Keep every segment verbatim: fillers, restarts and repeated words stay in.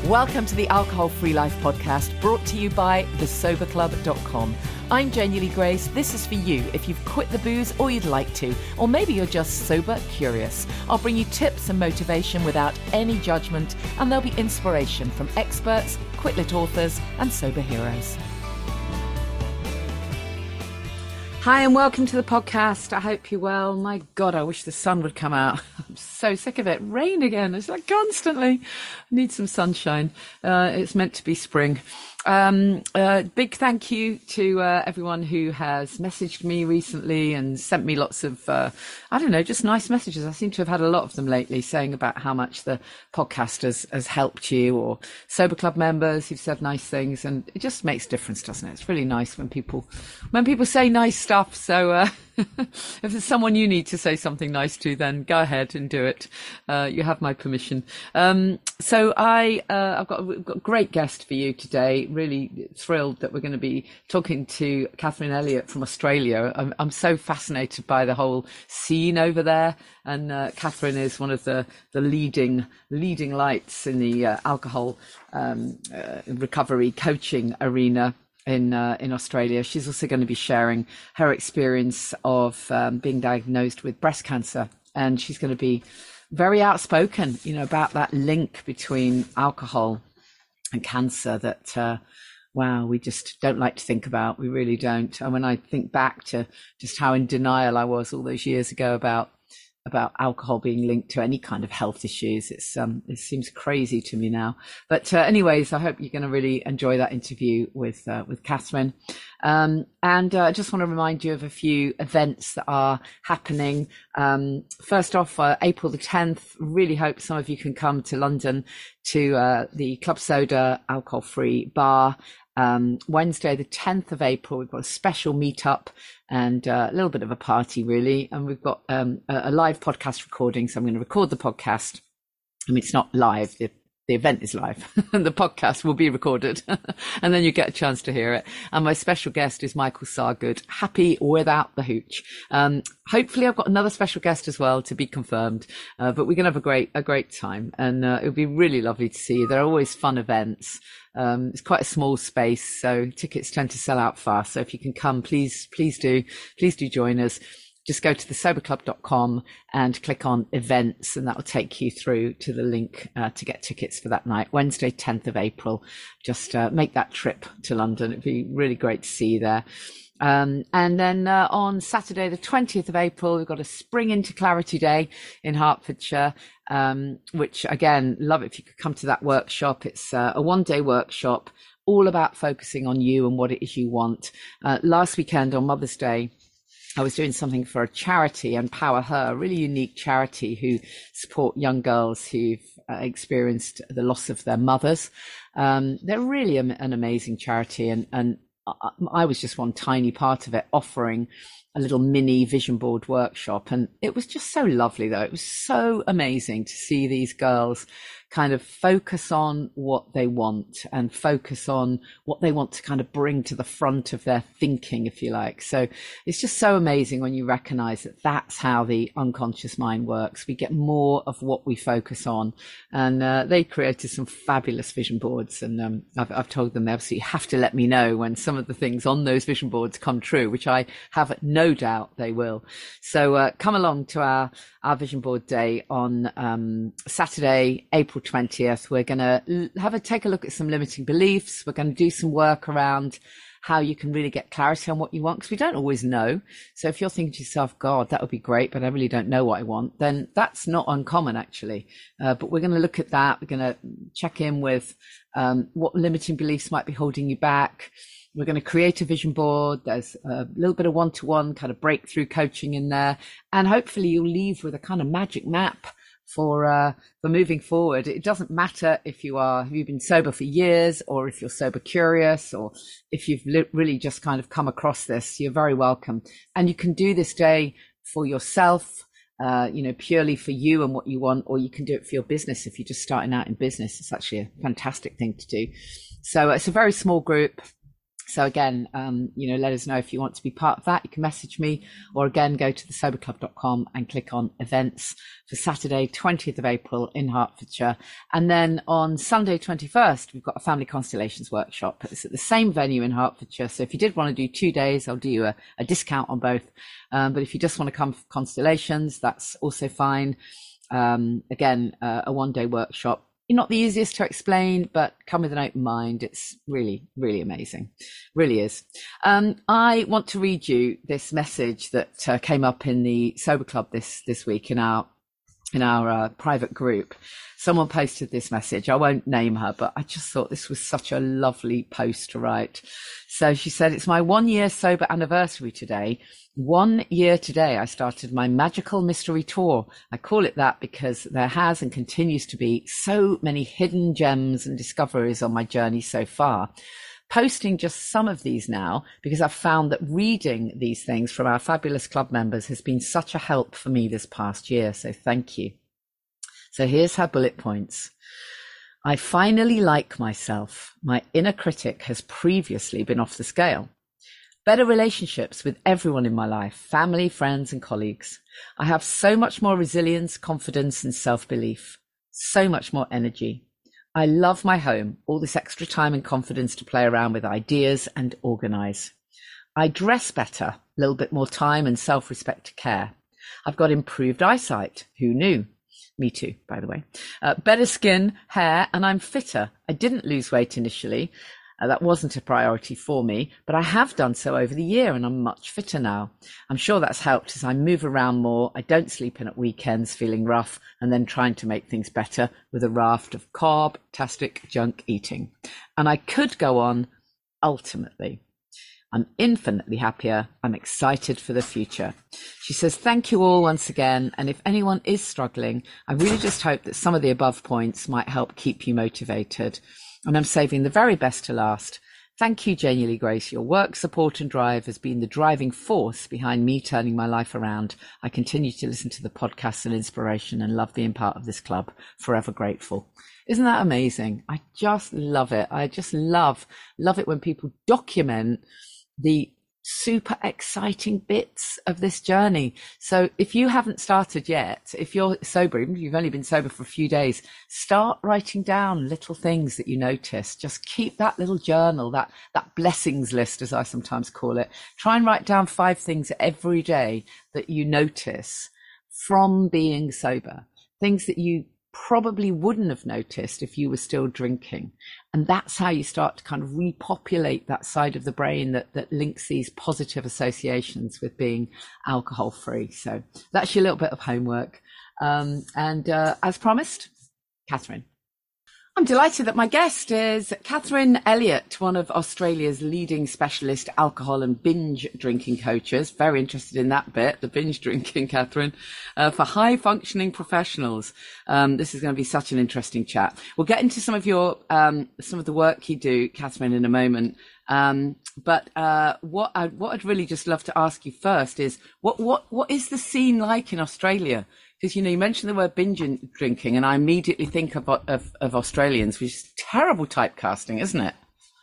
Welcome to the Alcohol Free Life podcast, brought to you by the sober club dot com. I'm Janie Lee Grace. This is for you if you've quit the booze or you'd like to, or maybe you're just sober curious. I'll bring you tips and motivation without any judgment, and there'll be inspiration from experts, quit-lit authors, and sober heroes. Hi and welcome to the podcast. I hope you're well. My God, I wish the sun would come out. I'm so sick of it. Rain again. It's like constantly. I need some sunshine. Uh, it's meant to be spring. Um, uh, big thank you to uh, everyone who has messaged me recently and sent me lots of, uh, I don't know, just nice messages. I seem to have had a lot of them lately saying about how much the podcast has, has helped you, or Sober Club members who've said nice things. And it just makes a difference, doesn't it? It's really nice when people, when people say nice stuff. So, uh, if there's someone you need to say something nice to, then go ahead and do it. Uh, you have my permission. Um, so I, uh, I've got, we've got a great guest for you today. Really thrilled that we're going to be talking to Catherine Elliott from Australia. I'm, I'm so fascinated by the whole scene over there. And, uh, Catherine is one of the, the leading, leading lights in the uh, alcohol, um, uh, recovery coaching arena in uh, in Australia. She's also going to be sharing her experience of um, being diagnosed with breast cancer, and she's going to be very outspoken, you know, about that link between alcohol and cancer that uh, wow, we just don't like to think about. We really don't. And when I think back to just how in denial I was all those years ago about about alcohol being linked to any kind of health issues, it's um it seems crazy to me now. But uh, anyways, I hope you're going to really enjoy that interview with uh, with Catherine. Um, and uh, I just want to remind you of a few events that are happening. Um, first off, uh, April the tenth, really hope some of you can come to London to uh, the Club Soda alcohol free bar. Um, Wednesday, the tenth of April, we've got a special meetup and uh, a little bit of a party, really. And we've got um, a, a live podcast recording. So I'm going to record the podcast. I mean, it's not live. The, the event is live and the podcast will be recorded and then you get a chance to hear it. And my special guest is Michael Sargood, happy without the hooch. Um, hopefully I've got another special guest as well to be confirmed, uh, but we're going to have a great, a great time. And uh, it'll be really lovely to see you. There are always fun events. Um, it's quite a small space, so tickets tend to sell out fast. So if you can come, please, please do, please do join us. Just go to the sober club dot com and click on events, and that will take you through to the link uh, to get tickets for that night, Wednesday, tenth of April. Just uh, make that trip to London. It'd be really great to see you there. Um, and then uh, on Saturday, the twentieth of April, we've got a Spring into Clarity Day in Hertfordshire, um, which again, love it if you could come to that workshop. It's uh, a one day workshop all about focusing on you and what it is you want. Uh, last weekend on Mother's Day, I was doing something for a charity, Empower Her, a really unique charity who support young girls who've uh, experienced the loss of their mothers. Um, they're really a, an amazing charity, and, and I was just one tiny part of it, offering a little mini vision board workshop. And it was just so lovely, though. It was so amazing to see these girls kind of focus on what they want and focus on what they want to kind of bring to the front of their thinking, if you like. So it's just so amazing when you recognize that that's how the unconscious mind works. We get more of what we focus on. And uh, they created some fabulous vision boards. And um, I've, I've told them they absolutely have to let me know when some of the things on those vision boards come true, which I have no doubt they will. So uh, come along to our, our vision board day on um, Saturday, April twentieth. We're going to have a take a look at some limiting beliefs. We're going to do some work around how you can really get clarity on what you want, because we don't always know. So if you're thinking to yourself, God, that would be great, but I really don't know what I want, then that's not uncommon, actually. Uh, but we're going to look at that. We're going to check in with um, what limiting beliefs might be holding you back. We're going to create a vision board. There's a little bit of one-to-one kind of breakthrough coaching in there. And hopefully you'll leave with a kind of magic map for uh for moving forward. It doesn't matter if you are have you've been sober for years, or if you're sober curious, or if you've li- really just kind of come across this. You're very welcome, and you can do this day for yourself, uh you know purely for you and what you want, or you can do it for your business. If you're just starting out in business, it's actually a fantastic thing to do. So it's a very small group. So again, um, you know, let us know if you want to be part of that. You can message me, or again, go to the sober club dot com and click on events for Saturday, twentieth of April in Hertfordshire. And then on Sunday, twenty-first, we've got a family constellations workshop. It's at the same venue in Hertfordshire. So if you did want to do two days, I'll do you a, a discount on both. Um, but if you just want to come for constellations, that's also fine. Um, again, uh, a one day workshop. Not the easiest to explain, but come with an open mind. It's really, really amazing. Really is. Um, I want to read you this message that uh, came up in the Sober Club this, this week in our, in our uh, private group. Someone posted this message. I won't name her, but I just thought this was such a lovely post to write. So she said, it's my one year sober anniversary today. One year today, I started my magical mystery tour. I call it that because there has and continues to be so many hidden gems and discoveries on my journey so far. Posting just some of these now because I've found that reading these things from our fabulous club members has been such a help for me this past year. So thank you. So here's her bullet points. I finally like myself. My inner critic has previously been off the scale. Better relationships with everyone in my life, family, friends, and colleagues. I have so much more resilience, confidence, and self-belief. So much more energy. I love my home, all this extra time and confidence to play around with ideas and organize. I dress better, a little bit more time and self-respect to care. I've got improved eyesight. Who knew? Me too, by the way. Uh, better skin, hair, and I'm fitter. I didn't lose weight initially. Uh, that wasn't a priority for me, but I have done so over the year and I'm much fitter now. I'm sure that's helped as I move around more. I don't sleep in at weekends feeling rough and then trying to make things better with a raft of carb-tastic junk eating. And I could go on. Ultimately, I'm infinitely happier. I'm excited for the future. She says, thank you all once again. And if anyone is struggling, I really just hope that some of the above points might help keep you motivated. And I'm saving the very best to last. Thank you, genuinely, Grace. Your work, support and drive has been the driving force behind me turning my life around. I continue to listen to the podcasts and inspiration and love being part of this club. Forever grateful. Isn't that amazing? I just love it. I just love, love it when people document the super exciting bits of this journey. So if you haven't started yet, if you're sober, even if you've only been sober for a few days, start writing down little things that you notice. Just keep that little journal, that, that blessings list, as I sometimes call it. Try and write down five things every day that you notice from being sober, things that you probably wouldn't have noticed if you were still drinking. And that's how you start to kind of repopulate that side of the brain that, that links these positive associations with being alcohol free. So that's your little bit of homework. Um, and uh, as promised, Catherine. I'm delighted that my guest is Catherine Elliott, one of Australia's leading specialist alcohol and binge drinking coaches. Very interested in that bit, the binge drinking, Catherine, uh, for high functioning professionals. Um, this is going to be such an interesting chat. We'll get into some of your, um, some of the work you do, Catherine, in a moment. Um, but, uh, what I, what I'd really just love to ask you first is what, what, what is the scene like in Australia? Because, you know, you mentioned the word binge drinking and I immediately think of, of, of Australians, which is terrible typecasting, isn't it?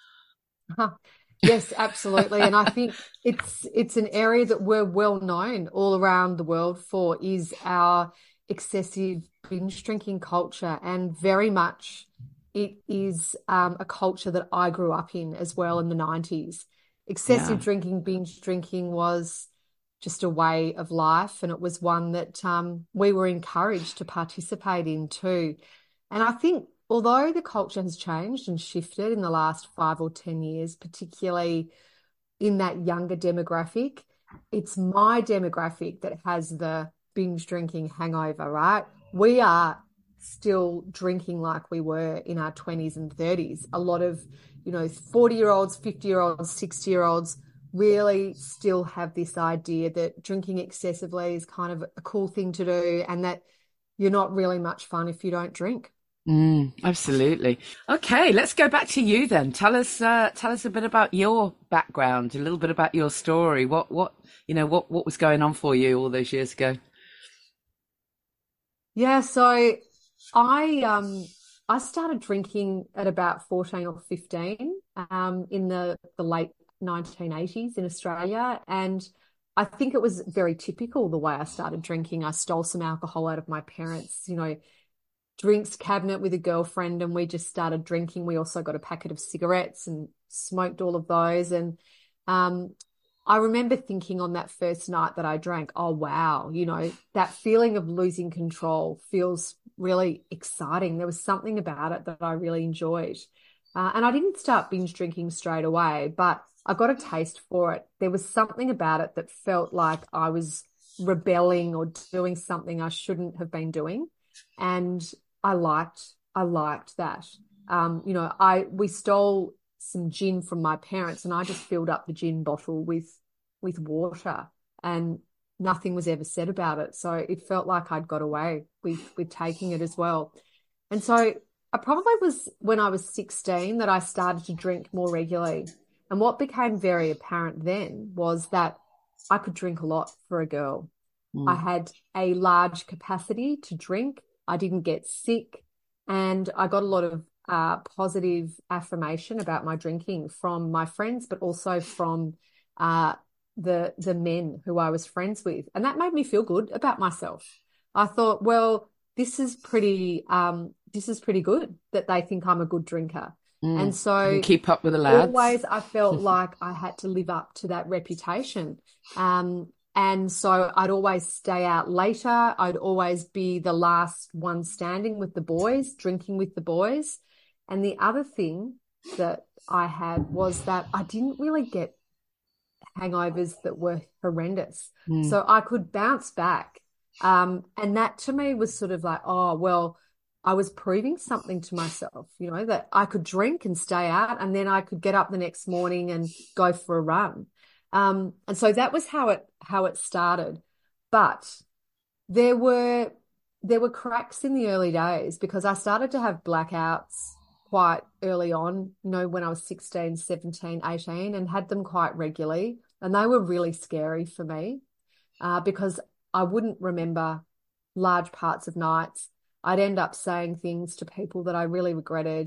Uh, yes, absolutely. And I think it's it's an area that we're well known all around the world for is our excessive binge drinking culture. And very much it is um, a culture that I grew up in as well in the nineties. Excessive Yeah. drinking, binge drinking was just a way of life. And it was one that um, we were encouraged to participate in too. And I think although the culture has changed and shifted in the last five or ten years, particularly in that younger demographic, it's my demographic that has the binge drinking hangover, right? We are still drinking like we were in our twenties and thirties. A lot of, you know, forty year olds, fifty year olds, sixty year olds really still have this idea that drinking excessively is kind of a cool thing to do and that you're not really much fun if you don't drink. Mm, absolutely. Okay, let's go back to you then. Tell us, uh, tell us a bit about your background, a little bit about your story. What, what, you know, what, what was going on for you all those years ago? Yeah, so I um I started drinking at about fourteen or fifteen. um, in the, the late nineteen eighties in Australia. And I think it was very typical the way I started drinking. I stole some alcohol out of my parents', you know, drinks cabinet with a girlfriend, and we just started drinking. We also got a packet of cigarettes and smoked all of those. And um, I remember thinking on that first night that I drank, oh, wow, you know, that feeling of losing control feels really exciting. There was something about it that I really enjoyed. Uh, and I didn't start binge drinking straight away, but I got a taste for it. There was something about it that felt like I was rebelling or doing something I shouldn't have been doing. And I liked, I liked that. Um, you know, I, we stole some gin from my parents, and I just filled up the gin bottle with with water, and nothing was ever said about it. So it felt like I'd got away with with taking it as well. And so I probably was when I was sixteen that I started to drink more regularly. And what became very apparent then was that I could drink a lot for a girl. Mm. I had a large capacity to drink. I didn't get sick, and I got a lot of uh, positive affirmation about my drinking from my friends, but also from uh, the the men who I was friends with, and that made me feel good about myself. I thought, well, this is pretty um, this is pretty good that they think I'm a good drinker, mm. and so you keep up with the lads. Always, I felt like I had to live up to that reputation. Um, And so I'd always stay out later. I'd always be the last one standing with the boys, drinking with the boys. And the other thing that I had was that I didn't really get hangovers that were horrendous. Mm. So I could bounce back. Um, and that to me was sort of like, oh, well, I was proving something to myself, you know, that I could drink and stay out, and then I could get up the next morning and go for a run. Um, and so that was how it how it started. But there were there were cracks in the early days, because I started to have blackouts quite early on, you know, when I was sixteen, seventeen, eighteen, and had them quite regularly. And they were really scary for me uh, because I wouldn't remember large parts of nights. I'd end up saying things to people that I really regretted,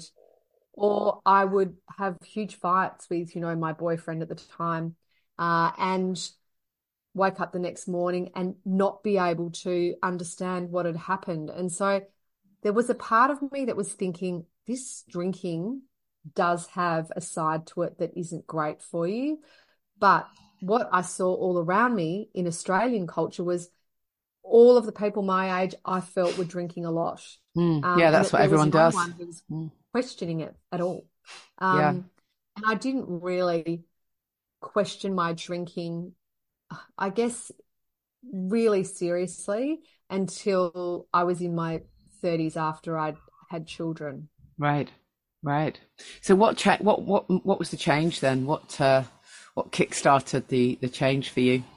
or I would have huge fights with, you know, my boyfriend at the time. Uh, and wake up the next morning and not be able to understand what had happened. And so there was a part of me that was thinking, this drinking does have a side to it that isn't great for you. But what I saw all around me in Australian culture was all of the people my age I felt were drinking a lot. Mm, um, yeah, that's what everyone does. No one who was mm. questioning it at all. Um, yeah. And I didn't really question my drinking, I guess, really seriously until I was in my thirties after I'd had children. Right, right. So what cha- what what what was the change then? What uh, what kickstarted the the change for you?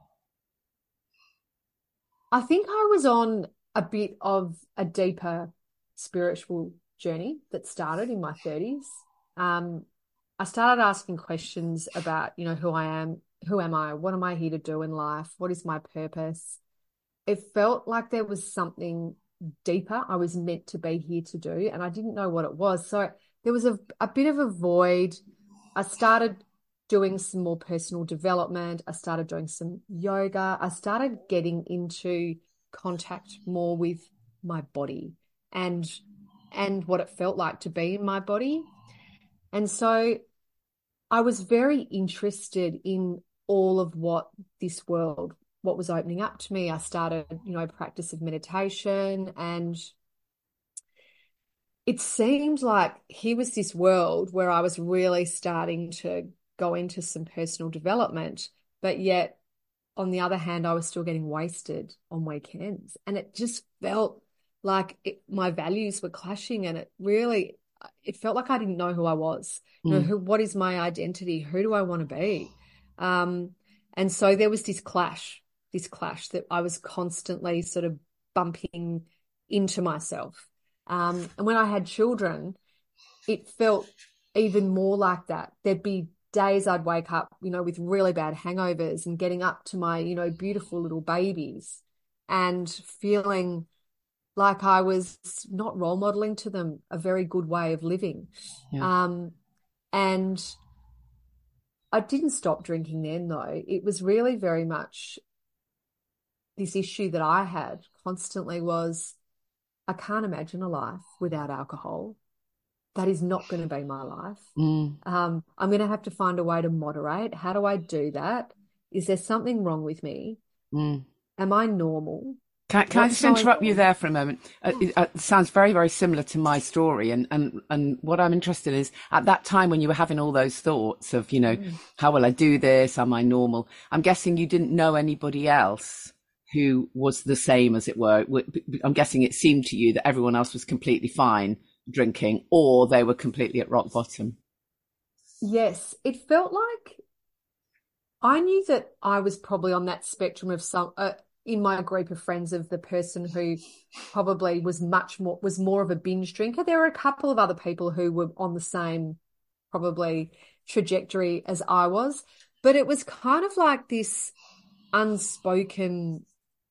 I think I was on a bit of a deeper spiritual journey that started in my thirties. Um, I started asking questions about, you know, who I am, who am I, what am I here to do in life, what is my purpose? It felt like there was something deeper I was meant to be here to do, and I didn't know what it was. So there was a, a bit of a void. I started doing some more personal development. I started doing some yoga. I started getting into contact more with my body and and what it felt like to be in my body. And so I was very interested in all of what this world, what was opening up to me. I started, you know, a practice of meditation, and it seemed like here was this world where I was really starting to go into some personal development, but yet on the other hand, I was still getting wasted on weekends. And it just felt like it, my values were clashing, and it really, it felt like I didn't know who I was. Mm. You know, who, what is my identity? Who do I want to be? Um, and so there was this clash, this clash that I was constantly sort of bumping into myself. Um, and when I had children, it felt even more like that. There'd be days I'd wake up, you know, with really bad hangovers and getting up to my, you know, beautiful little babies and feeling like I was not role modeling to them a very good way of living. Yeah. Um, And I didn't stop drinking then, though. It was really very much this issue that I had constantly was I can't imagine a life without alcohol. That is not going to be my life. Mm. Um, I'm going to have to find a way to moderate. How do I do that? Is there something wrong with me? Mm. Am I normal? Can, can I What's just going interrupt you on? there for a moment? Uh, it, uh, it sounds very, very similar to my story. And, and, and what I'm interested in is at that time when you were having all those thoughts of, you know, Mm. how will I do this? Am I normal? I'm guessing you didn't know anybody else who was the same, as it were. W- I'm guessing it seemed to you that everyone else was completely fine drinking, or they were completely at rock bottom. Yes, it felt like I knew that I was probably on that spectrum of some uh, in my group of friends of the person who probably was much more was more of a binge drinker. There were a couple of other people who were on the same probably trajectory as I was, but it was kind of like this unspoken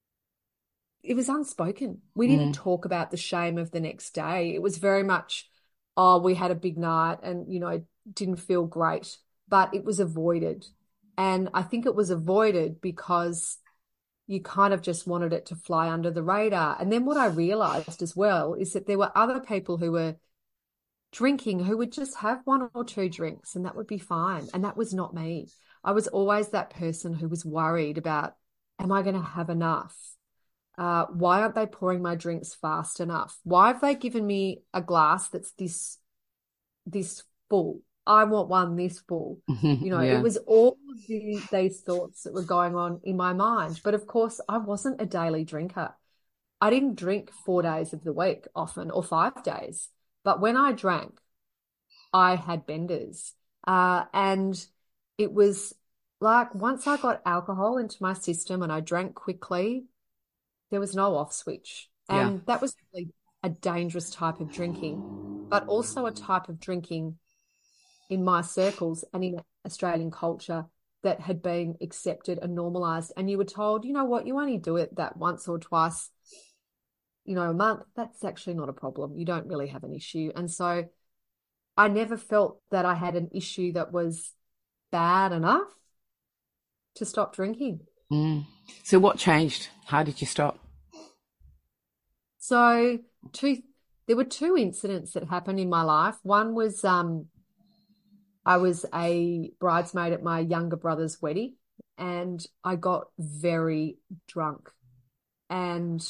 it was unspoken. We didn't Mm. talk about the shame of the next day. It was very much, oh, we had a big night and, you know, didn't feel great, but it was avoided. And I think it was avoided because you kind of just wanted it to fly under the radar. And then what I realized as well is that there were other people who were drinking who would just have one or two drinks and that would be fine. And that was not me. I was always that person who was worried about, am I going to have enough? Uh, why aren't they pouring my drinks fast enough? Why have they given me a glass that's this this full? I want one this full. You know, it Yeah. was all of the, these thoughts that were going on in my mind. But of course, I wasn't a daily drinker. I didn't drink four days of the week often or five days. But when I drank, I had benders. Uh, and it was like once I got alcohol into my system and I drank quickly, there was no off switch. Yeah. And that was really a dangerous type of drinking, but also a type of drinking in my circles and in Australian culture that had been accepted and normalized. And you were told, you know what, you only do it that once or twice, you know, a month. That's actually not a problem. You don't really have an issue. And so I never felt that I had an issue that was bad enough to stop drinking. Mm. So what changed? How did you stop? So two, there were two incidents that happened in my life. One was um, I was a bridesmaid at my younger brother's wedding, and I got very drunk and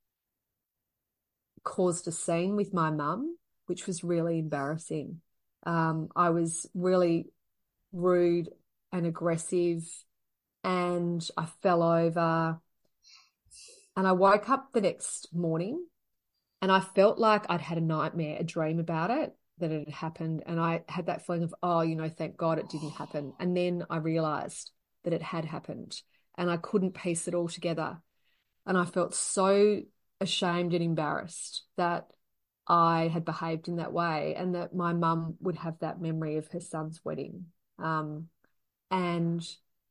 caused a scene with my mum, which was really embarrassing. Um, I was really rude and aggressive, and I fell over. And I woke up the next morning and I felt like I'd had a nightmare, a dream about it, that it had happened. And I had that feeling of, oh, you know, thank God it didn't happen. And then I realized that it had happened and I couldn't piece it all together. And I felt so ashamed and embarrassed that I had behaved in that way and that my mum would have that memory of her son's wedding. Um, and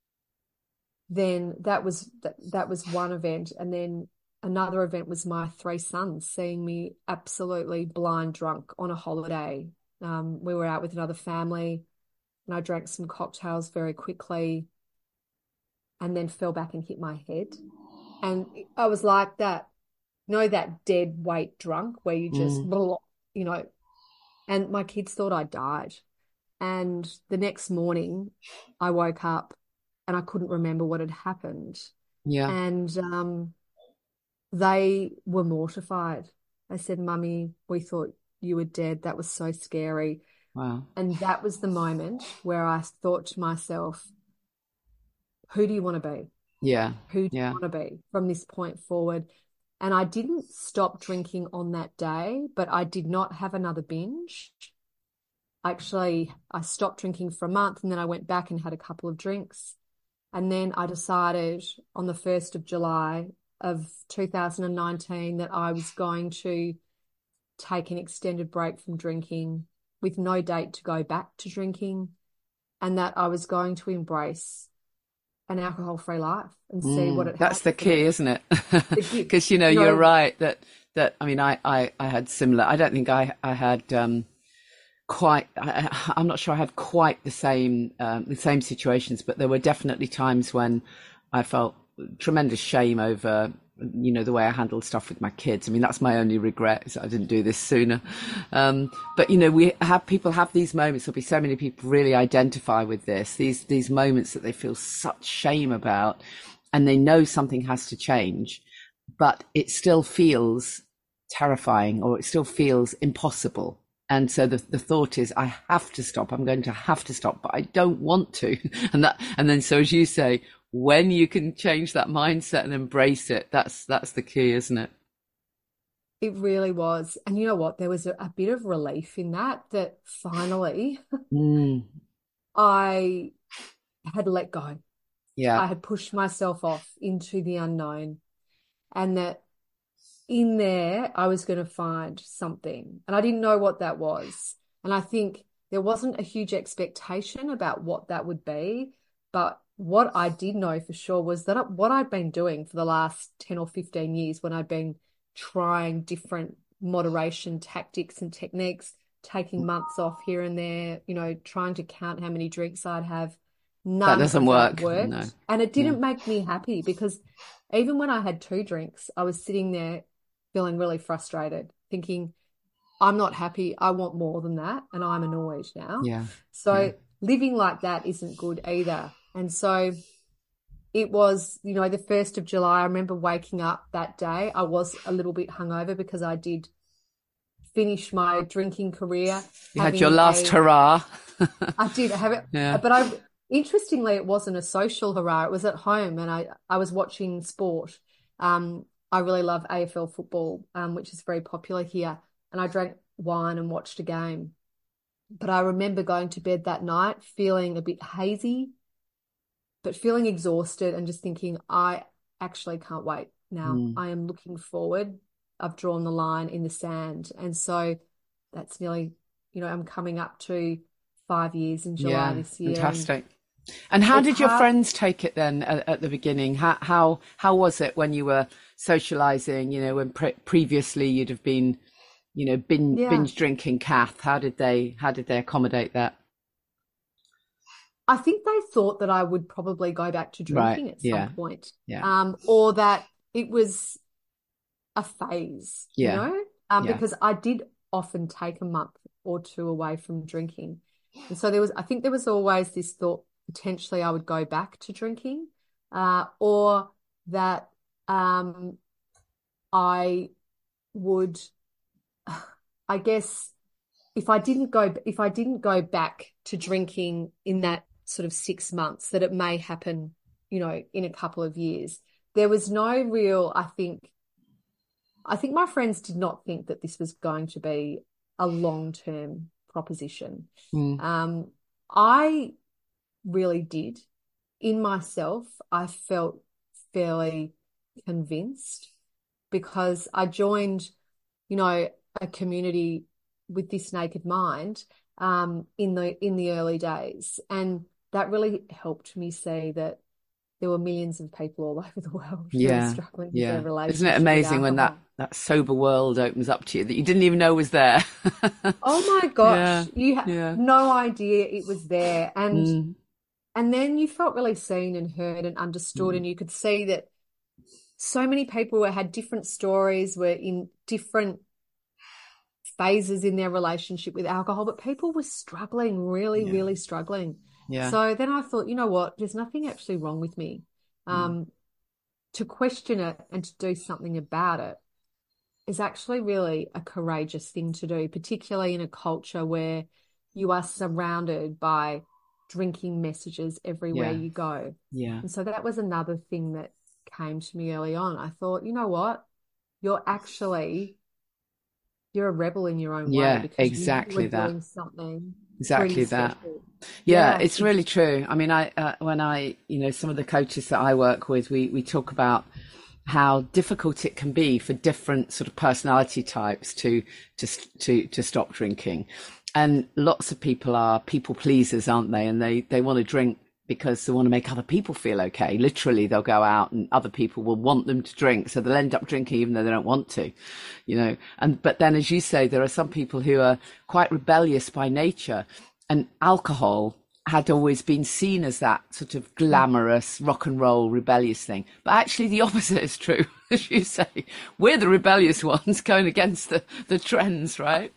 then that was that, that was one event. And then another event was my three sons seeing me absolutely blind drunk on a holiday. Um, we were out with another family and I drank some cocktails very quickly and then fell back and hit my head. And I was like that, you know, that dead weight drunk where you just, Mm. you know, and my kids thought I died. And the next morning I woke up and I couldn't remember what had happened. Yeah. And um, they were mortified. They said, Mummy, we thought you were dead. That was so scary. Wow. And that was the moment where I thought to myself, who do you want to be? Yeah. Who do you Yeah. want to be from this point forward? And I didn't stop drinking on that day, but I did not have another binge. Actually, I stopped drinking for a month and then I went back and had a couple of drinks. And then I decided on the first of July of two thousand nineteen that I was going to take an extended break from drinking with no date to go back to drinking, and that I was going to embrace an alcohol-free life and see what Mm. it had That's the for me. key, isn't it? The gift, Because, you know, you you're know, right that, that, I mean, I, I, I had similar, I don't think I, I had, um, quite, I, I'm not sure I had quite the same, um, the same situations, but there were definitely times when I felt tremendous shame over, you know, the way I handled stuff with my kids. I mean, that's my only regret, is that I didn't do this sooner. Um, but, you know, we have, people have these moments. There'll be so many people really identify with this, these, these moments that they feel such shame about, and they know something has to change, but it still feels terrifying, or it still feels impossible. And so the, the thought is, I have to stop. I'm going to have to stop, but I don't want to. And that, and then, so as you say, when you can change that mindset and embrace it, that's that's the key, isn't it? It really was. And you know what? There was a, a bit of relief in that, that finally Mm, I had let go. yeah, I had pushed myself off into the unknown, and that in there I was going to find something. And I didn't know what that was. And I think there wasn't a huge expectation about what that would be. But what I did know for sure was that what I'd been doing for the last ten or fifteen years, when I'd been trying different moderation tactics and techniques, taking months off here and there, you know, trying to count how many drinks I'd have, that none doesn't of that work. worked. No. And it Yeah. didn't make me happy, because even when I had two drinks, I was sitting there feeling really frustrated, thinking, I'm not happy. I want more than that. And I'm annoyed now. Yeah. So Yeah. living like that isn't good either. And so it was, you know, the first of July. I remember waking up that day. I was a little bit hungover because I did finish my drinking career. You had having your last a, hurrah. I did have it, Yeah. but I, interestingly, it wasn't a social hurrah. It was at home, and I, I was watching sport. Um, I really love A F L football, um, which is very popular here. And I drank wine and watched a game. But I remember going to bed that night feeling a bit hazy, but feeling exhausted, and just thinking, I actually can't wait now. Mm. I am looking forward. I've drawn the line in the sand. And so that's nearly, you know, I'm coming up to five years in July Yeah. this year. Fantastic. And how It's did your hard. friends take it then at, at the beginning? How, how how was it when you were socializing? You know, when pre- previously you'd have been, you know, binge, Yeah. binge drinking Kath. How did they how did they accommodate that? I think they thought that I would probably go back to Right. drinking at some Yeah. point, Yeah. um, or that it was a phase, you Yeah. know, um, Yeah. because I did often take a month or two away from drinking. And so there was, I think there was always this thought potentially I would go back to drinking, uh, or that um, I would, I guess, if I didn't go, if I didn't go back to drinking in that sort of six months, that it may happen, you know, in a couple of years. There was no real, I think, I think my friends did not think that this was going to be a long-term proposition. Mm. Um, I really did. In myself, I felt fairly convinced, because I joined, you know, a community with this naked mind um, in the in the early days, and that really helped me see that there were millions of people all over the world who were Yeah. struggling with Yeah. their Isn't it relationship with amazing when that, alcohol. that sober world opens up to you that you didn't even know was there? Oh my Yeah. gosh, you had Yeah. no idea it was there. And Mm. and then you felt really seen and heard and understood, Mm. and you could see that so many people were, had different stories, were in different phases in their relationship with alcohol, but people were struggling, really, Yeah. really struggling. Yeah. So then I thought, you know what, there's nothing actually wrong with me. Mm. Um, to question it and to do something about it is actually really a courageous thing to do, particularly in a culture where you are surrounded by drinking messages everywhere Yeah. you go. Yeah. And so that was another thing that came to me early on. I thought, you know what, you're actually, you're a rebel in your own way, Yeah. because you Exactly were that. doing something Exactly pretty that. special. Yeah, Yeah, it's it's really true. I mean, I uh, when I, you know, some of the coaches that I work with, we we talk about how difficult it can be for different sort of personality types to to to to stop drinking, and lots of people are people pleasers, aren't they? And they they want to drink because they want to make other people feel okay. Literally, they'll go out and other people will want them to drink. So they'll end up drinking even though they don't want to, you know. And, but then, as you say, there are some people who are quite rebellious by nature, and alcohol had always been seen as that sort of glamorous rock and roll rebellious thing. But actually the opposite is true, as you say. We're the rebellious ones going against the, the trends, right?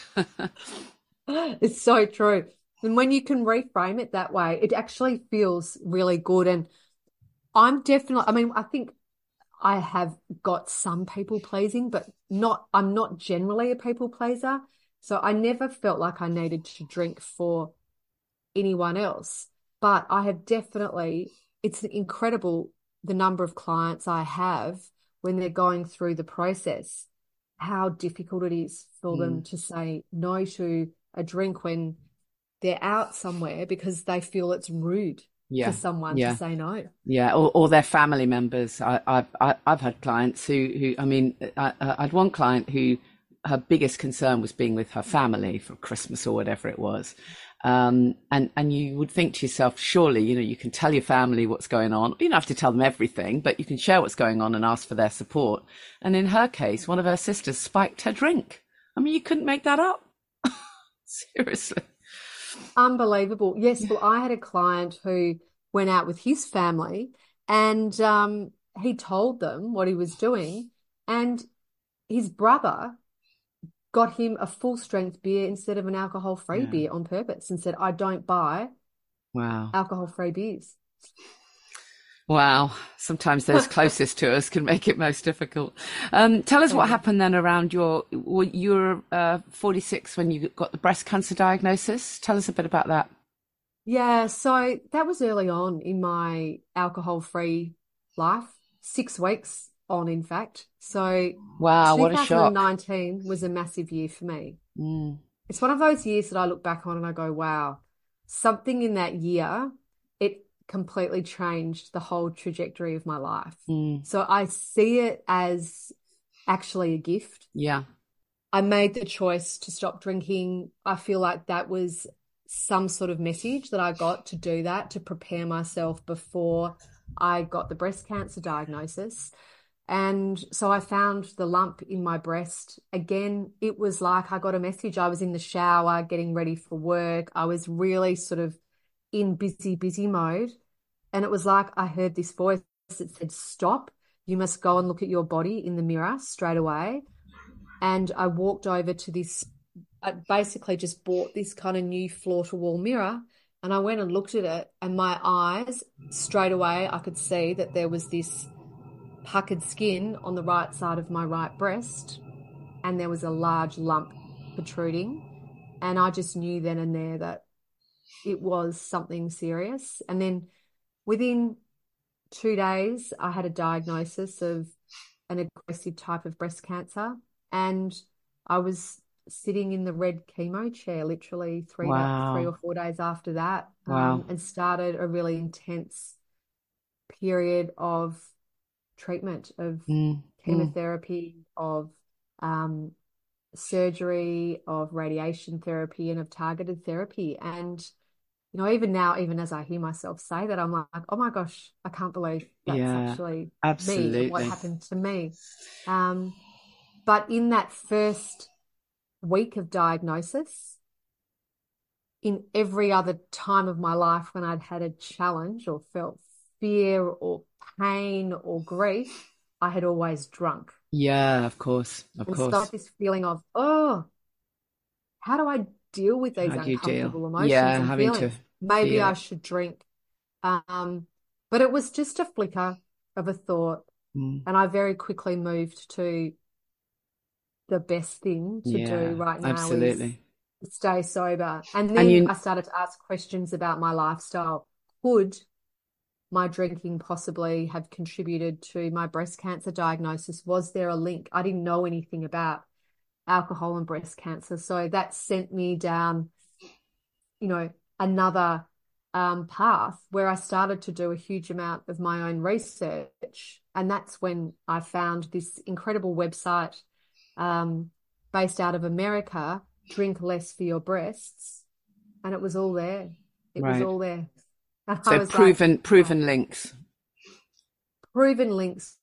It's so true. And when you can reframe it that way, it actually feels really good. And I'm definitely, I mean, I think I have got some people pleasing, but not, I'm not generally a people pleaser. So I never felt like I needed to drink for anyone else. But I have definitely, it's incredible the number of clients I have when they're going through the process, how difficult it is for mm. them to say no to a drink when they're out somewhere because they feel it's rude yeah. for someone yeah. to say no. Yeah, or, or their family members. I, I've I, I've had clients who who I mean, I, I had one client who her biggest concern was being with her family for Christmas or whatever it was. Um, and, and you would think to yourself, surely, you know, you can tell your family what's going on. You don't have to tell them everything, but you can share what's going on and ask for their support. And in her case, one of her sisters spiked her drink. I mean, you couldn't make that up. Seriously. Unbelievable. Yes. Well, I had a client who went out with his family and, um, he told them what he was doing, and his brother got him a full strength beer instead of an alcohol free yeah. beer on purpose and said, I don't buy wow alcohol free beers. Wow. Sometimes those closest to us can make it most difficult. Um, tell us what happened then around your, you were uh, forty-six when you got the breast cancer diagnosis. Tell us a bit about that. Yeah. So that was early on in my alcohol free life, six weeks on, in fact. So wow, what a shock. twenty nineteen was a massive year for me. Mm. It's one of those years that I look back on and I go, wow, something in that year, it completely changed the whole trajectory of my life. Mm. So I see it as actually a gift. Yeah. I made the choice to stop drinking. I feel like that was some sort of message that I got to do that, to prepare myself before I got the breast cancer diagnosis. And so I found the lump in my breast. Again, it was like I got a message. I was in the shower getting ready for work. I was really sort of in busy, busy mode. And it was like I heard this voice that said, stop. You must go and look at your body in the mirror straight away. And I walked over to this, I basically just bought this kind of new floor-to-wall mirror. And I went and looked at it, and my eyes, straight away, I could see that there was this puckered skin on the right side of my right breast, and there was a large lump protruding. And I just knew then and there that it was something serious. And then within two days, I had a diagnosis of an aggressive type of breast cancer, and I was sitting in the red chemo chair literally three, wow. three or four days after that, wow. um, and started a really intense period of treatment, of mm. chemotherapy, mm. of um, surgery, of radiation therapy, and of targeted therapy. And, you know, even now, even as I hear myself say that, I'm like, oh my gosh, I can't believe that's yeah, actually absolutely. me and what happened to me. Um, but in that first week of diagnosis, in every other time of my life when I'd had a challenge or felt fear or pain or grief, I had always drunk. Yeah, of course, of and course. Start this feeling of, oh, how do I deal with these How do you uncomfortable deal? emotions Yeah, and having feelings? to Maybe feel I it. should drink. Um, but it was just a flicker of a thought, mm. and I very quickly moved to the best thing to yeah, do right now absolutely. is stay sober. And then And you, I started to ask questions about my lifestyle. Could my drinking possibly have contributed to my breast cancer diagnosis? Was there a link? I didn't know anything about alcohol and breast cancer. So that sent me down, you know, another um, path where I started to do a huge amount of my own research. And that's when I found this incredible website um, based out of America, Drink Less for Your Breasts. And it was all there. It right. was all there. And I So was like, proven oh, proven links. proven links,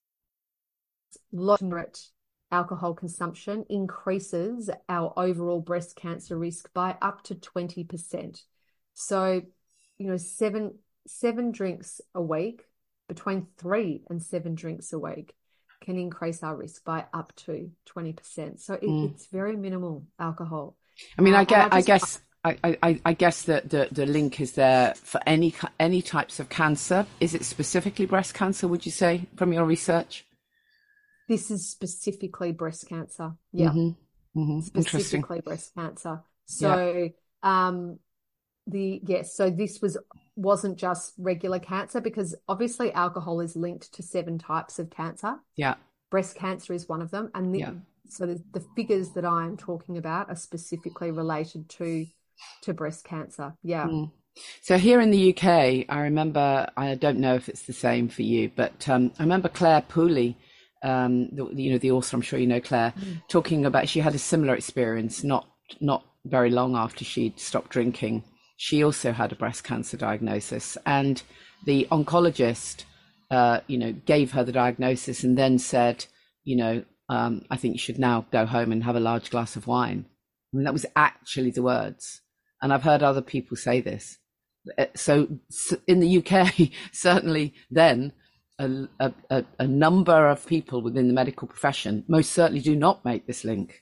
moderate alcohol consumption increases our overall breast cancer risk by up to twenty percent. So, you know, seven seven drinks a week, between three and seven drinks a week, can increase our risk by up to twenty percent. So it, Mm. it's very minimal alcohol. I mean, Uh, I and get, I I just, guess, I, I, I guess that the, the link is there for any any types of cancer. Is it specifically breast cancer? Would you say from your research? this is specifically breast cancer. Yeah, Mm-hmm. Mm-hmm. Interesting. specifically breast cancer. Yeah. So, um, the yes, so this was wasn't just regular cancer, because obviously alcohol is linked to seven types of cancer. Yeah. Breast cancer is one of them, and the, Yeah. so the, the figures that I'm talking about are specifically related to to breast cancer. Yeah. Mm. So here in the U K, I remember, I don't know if it's the same for you, but um, I remember Claire Pooley, um, the, you know, the author, I'm sure you know Claire, Mm. talking about, she had a similar experience, not not very long after she'd stopped drinking. She also had a breast cancer diagnosis, and the oncologist, uh, you know, gave her the diagnosis and then said, you know, um, I think you should now go home and have a large glass of wine. I mean, that was actually the words. And I've heard other people say this. So, so in the U K, certainly then, a, a, a number of people within the medical profession most certainly do not make this link.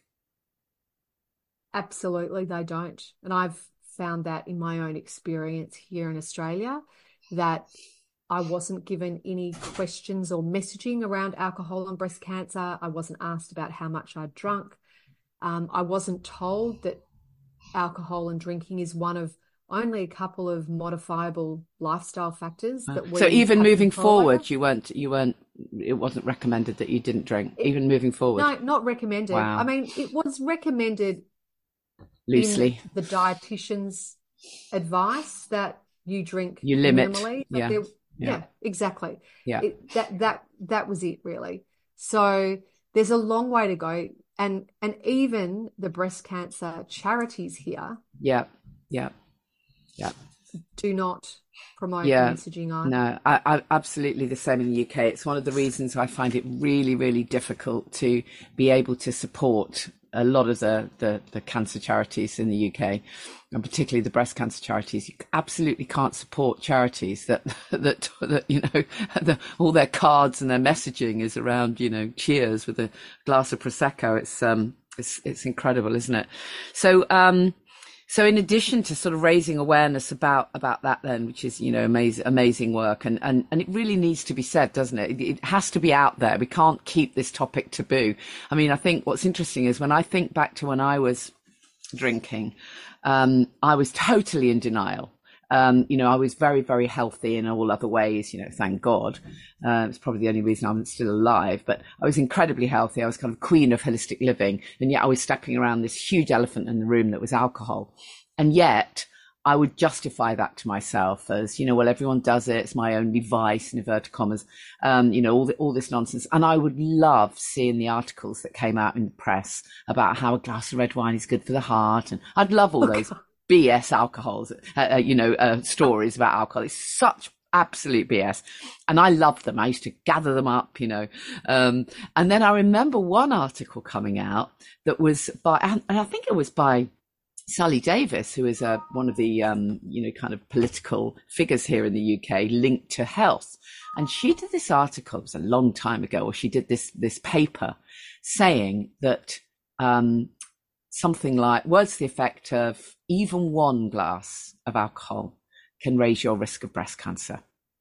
Absolutely, they don't. And I've found that in my own experience here in Australia, that I wasn't given any questions or messaging around alcohol and breast cancer. I wasn't asked about how much I'd drunk. Um, I wasn't told that alcohol and drinking is one of only a couple of modifiable lifestyle factors Uh, that So we even have moving control over. forward, you weren't, you weren't, it wasn't recommended that you didn't drink, It, even moving forward. no, not recommended. I Wow. mean, it was recommended in Loosely. the dietitian's advice that you drink You limit. minimally, but Yeah. there, Yeah. yeah, exactly. Yeah. It, that that that was it really. So there's a long way to go, and and even the breast cancer charities here Yeah. Yeah. Yeah. do not promote the Yeah, messaging either. no, I, I absolutely the same in the U K. It's one of the reasons I find it really, really difficult to be able to support a lot of the, the, the cancer charities in the U K, and particularly the breast cancer charities. You absolutely can't support charities that that that you know the, all their cards and their messaging is around, you know, cheers with a glass of prosecco. It's um it's it's incredible, isn't it? So um. So in addition to sort of raising awareness about about that then, which is, you know, amazing amazing work, and and and it really needs to be said, doesn't it? It, it has to be out there. We can't keep this topic taboo. I mean, I think what's interesting is when I think back to when I was drinking, um, I was totally in denial. Um, you know, I was very, very healthy in all other ways, you know, thank God. Uh, it's probably the only reason I'm still alive, but I was incredibly healthy. I was kind of queen of holistic living. And yet I was stepping around this huge elephant in the room that was alcohol. And yet I would justify that to myself as, you know, well, everyone does it. It's my only vice, in inverted commas, um, you know, all, the, all this nonsense. And I would love seeing the articles that came out in the press about how a glass of red wine is good for the heart. And I'd love all those B S alcohols, uh, uh, you know, uh, stories about alcohol. It's such absolute B S. And I loved them. I used to gather them up, you know. Um, and then I remember one article coming out that was by, and I think it was by Sally Davis, who is uh, one of the, um, you know, kind of political figures here in the U K linked to health. And she did this article, it was a long time ago, or she did this, this paper saying that, um, something like words to the effect of even one glass of alcohol can raise your risk of breast cancer.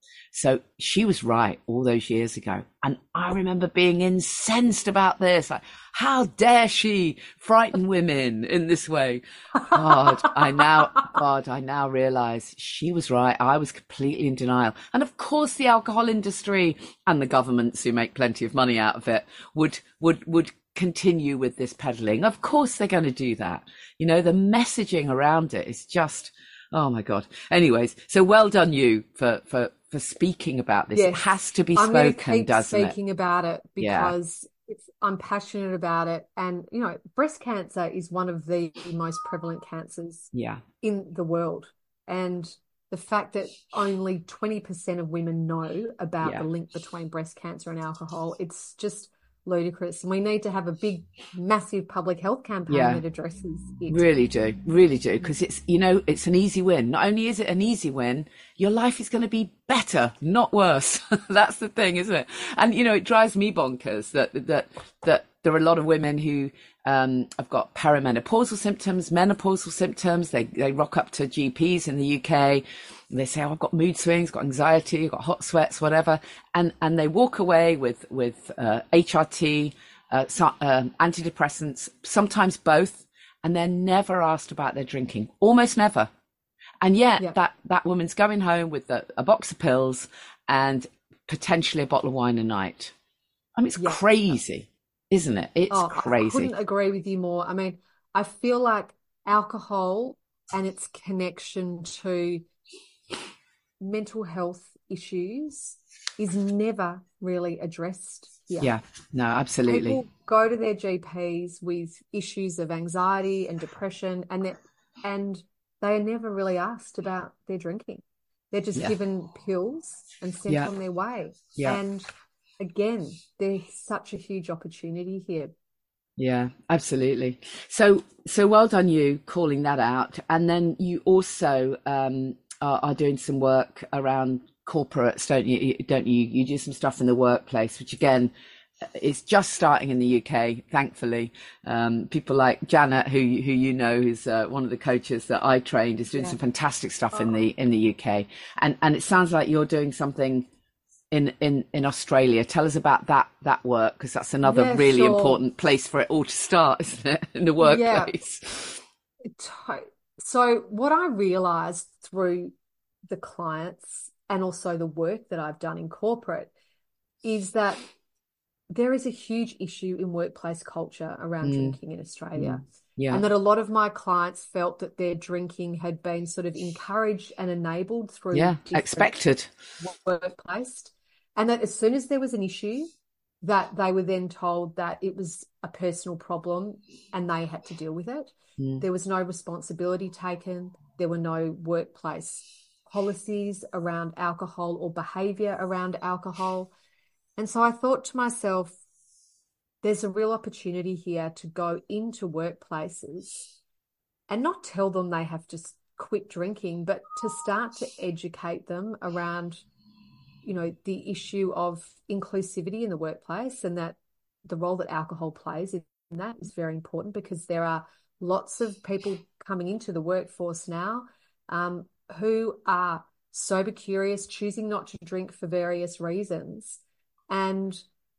So she was right all those years ago. And I remember being incensed about this. Like, how dare she frighten women in this way? God, I now, God, I now realize she was right. I was completely in denial. And of course, the alcohol industry and the governments who make plenty of money out of it would, would, would continue with this peddling. Of course, they're going to do that. You know, the messaging around it is just, oh my God. Anyways, so well done you for, for, for speaking about this. Yes, it has to be I'm going to spoken, keep doesn't it? speaking about it Yeah. because it's, I'm passionate about it. And, you know, breast cancer is one of the most prevalent cancers Yeah. in the world. And the fact that only twenty percent of women know about Yeah. the link between breast cancer and alcohol, it's just ludicrous. And we need to have a big, massive public health campaign Yeah. that addresses it. Really do, really do, because it's, you know, it's an easy win. Not only is it an easy win, your life is going to be better, not worse. That's the thing, isn't it? And, you know, it drives me bonkers that, that, that there are a lot of women who, um, have got perimenopausal symptoms, menopausal symptoms. They, they rock up to G Ps in the U K. And they say, oh, I've got mood swings, got anxiety, got hot sweats, whatever. And, and they walk away with, with, uh, H R T, uh, so, um, antidepressants, sometimes both, and they're never asked about their drinking, almost never. And yet Yeah. that, that woman's going home with a, a box of pills and potentially a bottle of wine a night. I mean, it's Yeah. crazy, isn't it? It's Oh, I crazy. couldn't agree with you more. I mean, I feel like alcohol and its connection to mental health issues is never really addressed here. Yeah, no, absolutely. People go to their G Ps with issues of anxiety and depression, and they and they are never really asked about their drinking. They're just Yeah. given pills and sent Yeah. on their way. Yeah. And again, there's such a huge opportunity here. Yeah, absolutely. So, so well done you calling that out. And then you also um, are, are doing some work around corporates, don't you? You- Don't you? You do some stuff in the workplace, which again is just starting in the U K, thankfully. Um, people like Janet, who who you know, who's uh, one of the coaches that I trained, is doing Yeah. some fantastic stuff in the in the U K. And and it sounds like you're doing something in in in Australia. Tell us about that that work, because that's another Yeah, really sure. important place for it all to start, isn't it? In the Yeah. workplace. To- So what I realized through the clients and also the work that I've done in corporate is that there is a huge issue in workplace culture around Mm, drinking in Australia. yeah, And that a lot of my clients felt that their drinking had been sort of encouraged and enabled through yeah, different expected. workplace. And that as soon as there was an issue, that they were then told that it was a personal problem and they had to deal with it. Mm, There was no responsibility taken. There were no workplace policies around alcohol or behavior around alcohol. And so I thought to myself, there's a real opportunity here to go into workplaces and not tell them they have to s- quit drinking, but to start to educate them around, you know, the issue of inclusivity in the workplace, and that the role that alcohol plays in that is very important, because there are lots of people coming into the workforce now um, who are sober curious, choosing not to drink for various reasons. And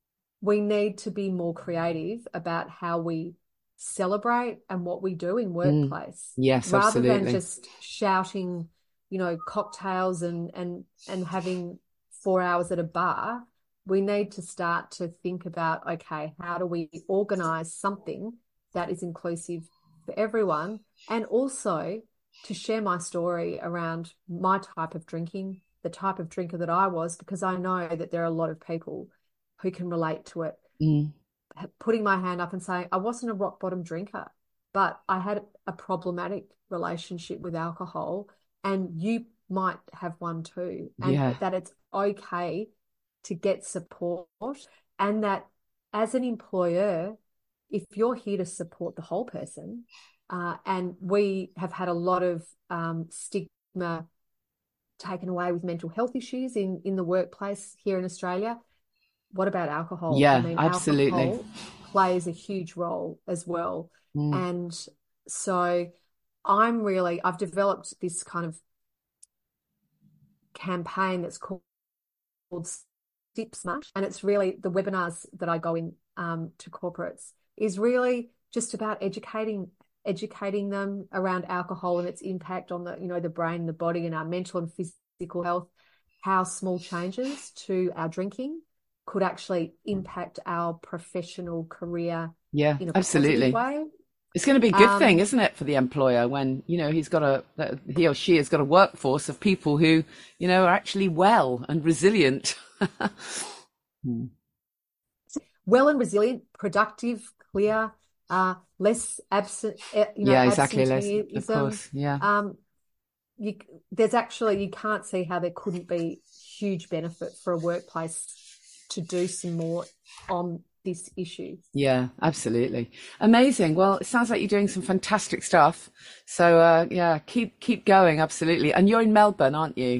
we need to be more creative about how we celebrate and what we do in mm, workplace, yes, rather than absolutely. just shouting, you know, cocktails and and and having four hours at a bar. We need to start to think about, okay, how do we organize something that is inclusive for everyone, and also to share my story around my type of drinking, the type of drinker that I was, because I know that there are a lot of people who can relate to it. Mm, Putting my hand up and saying, I wasn't a rock bottom drinker, but I had a problematic relationship with alcohol, and you might have one too. And yeah, that it's okay to get support, and that as an employer, if you're here to support the whole person, uh, and we have had a lot of um, stigma taken away with mental health issues in, in the workplace here in Australia. What about alcohol? I yeah, mean, absolutely. alcohol plays a huge role as well. Mm, And so I'm really, I've developed this kind of campaign that's called Sip Smash. And it's really the webinars that I go in um, to corporates is really just about educating educating them around alcohol and its impact on the, you know, the brain, the body, and our mental and physical health, how small changes to our drinking could actually impact our professional career yeah, in a positive absolutely. way. It's going to be a good thing, Um, isn't it, for the employer when, you know, he's got a, that he or she has got a workforce of people who, you know, are actually well and resilient. Mm, well and resilient, productive, clear, uh, less absent, eh, you know, yeah, exactly. Les, of absenteeism. course. Yeah. Um, you, there's actually, you can't see how there couldn't be huge benefit for a workplace to do some more on this issue. Yeah, absolutely. Amazing. Well, it sounds like you're doing some fantastic stuff. So, uh, yeah, keep, keep going. Absolutely. And you're in Melbourne, aren't you?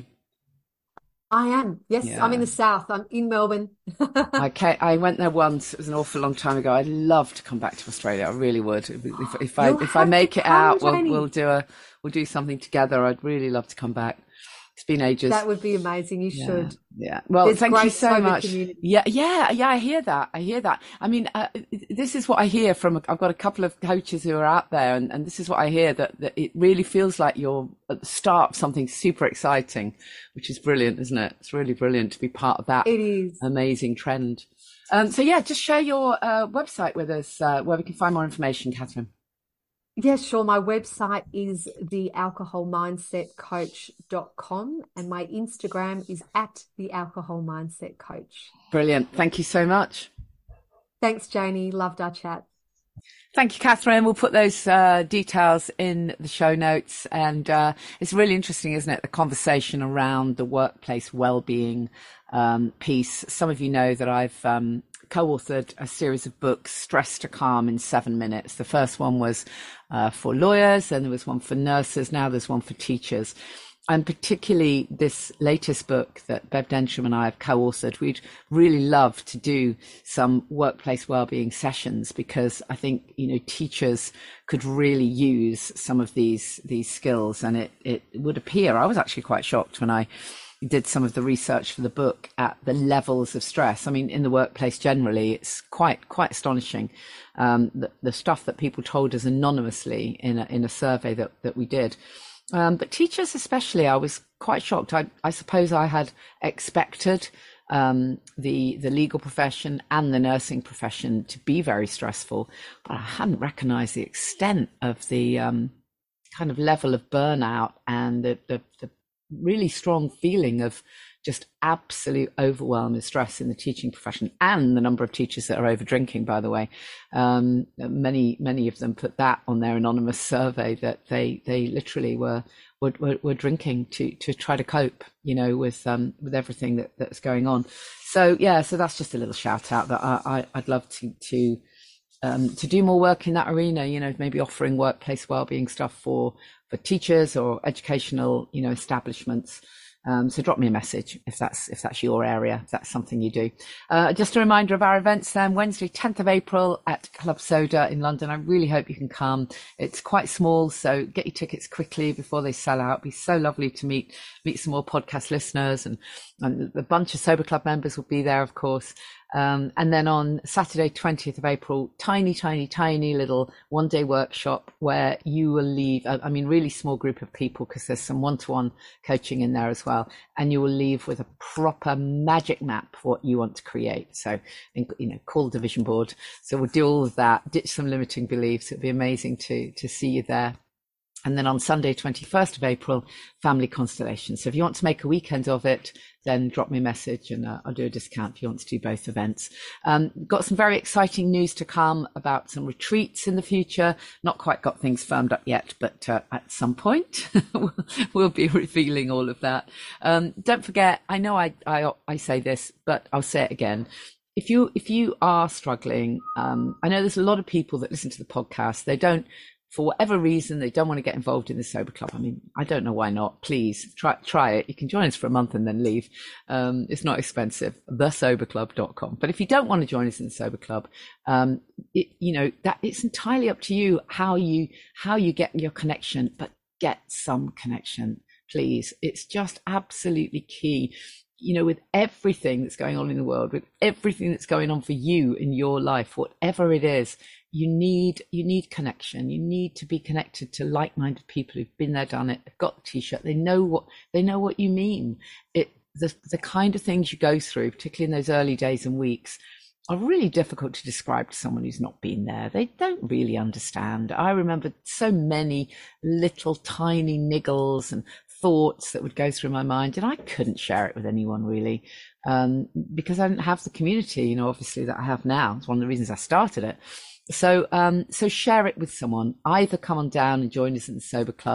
I am. Yes, Yeah. I'm in the south. I'm in Melbourne. Okay, I went there once. It was an awful long time ago. I'd love to come back to Australia. I really would. If, if, if I You'll if I have make to it come, out, we'll Janie. we'll do a we'll do something together. I'd really love to come back. It's been ages. That would be amazing. You Yeah, should. yeah. Well, There's thank you great so sober much. community. Yeah, yeah, yeah. I hear that. I hear that. I mean, uh, this is what I hear from. I've got a couple of coaches who are out there, and, and this is what I hear that, that it really feels like you're at the start of something super exciting, which is brilliant, isn't it? It's really brilliant to be part of that. It is Amazing trend. Um, so yeah, just share your uh, website with us, uh, where we can find more information, Catherine. Yeah, sure. My website is the alcohol mindset coach dot com and my Instagram is at the alcohol mindset coach. Brilliant. Thank you so much. Thanks, Janie. Loved our chat. Thank you, Catherine. We'll put those uh, details in the show notes. And uh, it's really interesting, isn't it? The conversation around the workplace well-being um, piece. Some of you know that I've um, co-authored a series of books, Stress to Calm in seven minutes. The first one was uh, for lawyers, and there was one for nurses. Now there's one for teachers. And particularly this latest book that Bev Densham and I have co-authored, we'd really love to do some workplace wellbeing sessions, because I think, you know, teachers could really use some of these these skills. And it, it would appear, I was actually quite shocked when I did some of the research for the book at the levels of stress. I mean, in the workplace generally, it's quite quite astonishing. Um, the, the stuff that people told us anonymously in a, in a survey that, that we did. Um, but teachers especially, I was quite shocked. I, I suppose I had expected um, the the legal profession and the nursing profession to be very stressful, but I hadn't recognised the extent of the um, kind of level of burnout and the, the, the really strong feeling of just absolute overwhelm and stress in the teaching profession, and the number of teachers that are over drinking, by the way. Um, many, many of them put that on their anonymous survey, that they, they literally were, were, were, were drinking to, to try to cope, you know, with, um, with everything that, that's going on. So, yeah, so that's just a little shout out that I, I, I'd love to, to, um, to do more work in that arena, you know, maybe offering workplace wellbeing stuff for, for teachers or educational, you know, establishments. Um, so drop me a message if that's if that's your area, if that's something you do. Uh, just a reminder of our events then, Wednesday, tenth of April at Club Soda in London. I really hope you can come. It's quite small, so get your tickets quickly before they sell out. It'd be so lovely to meet meet some more podcast listeners, and, and a bunch of Sober Club members will be there, of course. Um, and then on Saturday, twentieth of April, tiny, tiny, tiny little one day workshop where you will leave, I mean, really small group of people, because there's some one-to-one coaching in there as well. And you will leave with a proper magic map for what you want to create. So, you know, call the vision board. So we'll do all of that, ditch some limiting beliefs. It'll be amazing to, to see you there. And then on Sunday, twenty-first of April, Family Constellation. So if you want to make a weekend of it, then drop me a message and uh, I'll do a discount if you want to do both events. Um, got some very exciting news to come about some retreats in the future. Not quite got things firmed up yet, but uh, at some point we'll be revealing all of that. Um, don't forget, I know I, I, I say this, but I'll say it again. If you, if you are struggling, um, I know there's a lot of people that listen to the podcast. They don't, for whatever reason, they don't want to get involved in the Sober Club. I mean, I don't know why not. Please try try it. You can join us for a month and then leave. Um, it's not expensive. the sober club dot com. But if you don't want to join us in the Sober Club, um, it, you know, that it's entirely up to you how you how you get your connection. But get some connection, please. It's just absolutely key. You know, with everything that's going on in the world, with everything that's going on for you in your life, whatever it is, you need you need connection. You need to be connected to like-minded people who've been there, done it, they've got the t-shirt, they know what they know what you mean. It the the kind of things you go through, particularly in those early days and weeks, are really difficult to describe to someone who's not been there. They don't really understand. I remember so many little tiny niggles and thoughts that would go through my mind, and I couldn't share it with anyone really, um, because I didn't have the community, you know, obviously that I have now. It's one of the reasons I started it. So, um, so share it with someone. Either come on down and join us in the Sober Club,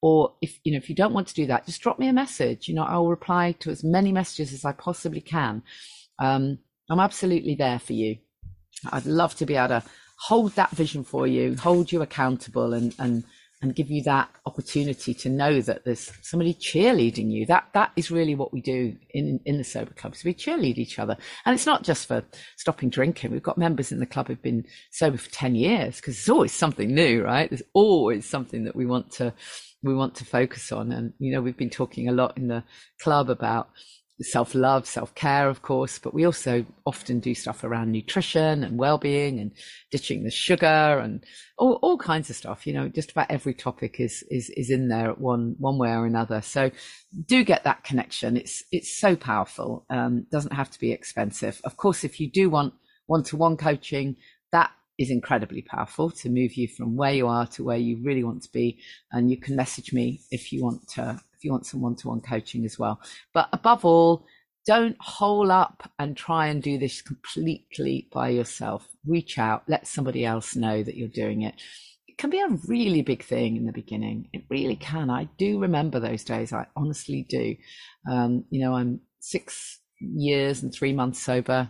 Or if, you know, if you don't want to do that, just drop me a message. You know, I'll reply to as many messages as I possibly can. Um, I'm absolutely there for you. I'd love to be able to hold that vision for you, hold you accountable, and, and, and give you that opportunity to know that there's somebody cheerleading you. That, that is really what we do in, in the Sober Club. So we cheerlead each other. And it's not just for stopping drinking. We've got members in the club who've been sober for ten years, because there's always something new, right? There's always something that we want to, we want to focus on. And, you know, we've been talking a lot in the club about self-love, self-care, of course, but we also often do stuff around nutrition and well-being and ditching the sugar and all, all kinds of stuff. You know, just about every topic is is is in there at one one way or another. So do get that connection. It's it's so powerful. Um, doesn't have to be expensive. Of course, if you do want one-to-one coaching, that is incredibly powerful to move you from where you are to where you really want to be. And you can message me if you want to, if you want some one-to-one coaching as well. But above all, don't hole up and try and do this completely by yourself. Reach out, let somebody else know that you're doing it. It can be a really big thing in the beginning. It really can. I do remember those days. I honestly do. Um, you know, I'm six years and three months sober,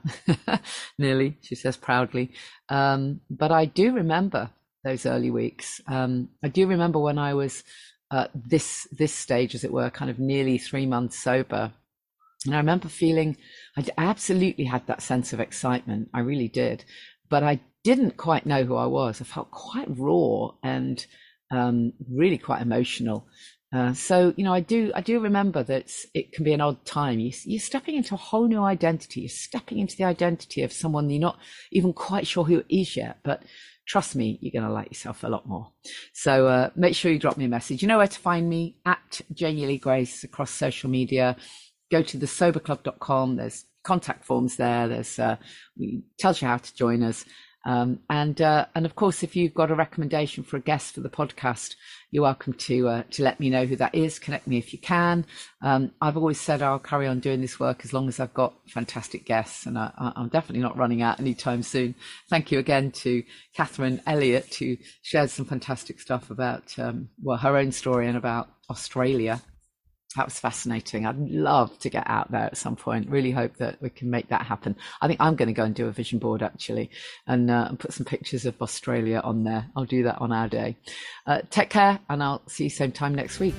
nearly, she says proudly. Um, but I do remember those early weeks. Um, I do remember when I was uh, this this stage, as it were, kind of nearly three months sober. And I remember feeling, I absolutely had that sense of excitement. I really did. But I didn't quite know who I was. I felt quite raw and um, really quite emotional. Uh, so, you know, I do, I do remember that it can be an odd time. You, you're stepping into a whole new identity. You're stepping into the identity of someone you're not even quite sure who it is yet, but trust me, you're going to like yourself a lot more. So, uh, make sure you drop me a message. You know where to find me, at Janie Lee Grace across social media. Go to the sober club dot com. There's contact forms there. There's, uh, it tells you how to join us. Um, and, uh, and of course, if you've got a recommendation for a guest for the podcast, you're welcome to, uh, to let me know who that is. Connect me if you can. Um, I've always said I'll carry on doing this work as long as I've got fantastic guests, and I, I'm definitely not running out anytime soon. Thank you again to Catherine Elliott, who shared some fantastic stuff about, um, well, her own story and about Australia. That was fascinating. I'd love to get out there at some point. Really hope that we can make that happen. I think I'm going to go and do a vision board, actually, and, uh, and put some pictures of Australia on there. I'll do that on our day. Uh, take care, and I'll see you same time next week.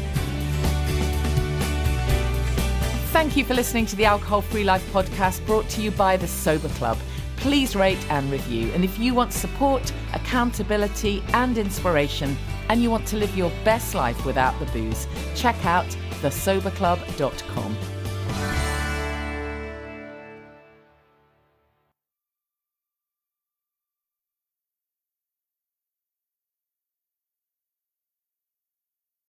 Thank you for listening to the Alcohol Free Life podcast, brought to you by the Sober Club. Please rate and review. And if you want support, accountability and inspiration, and you want to live your best life without the booze, check out the sober club dot com.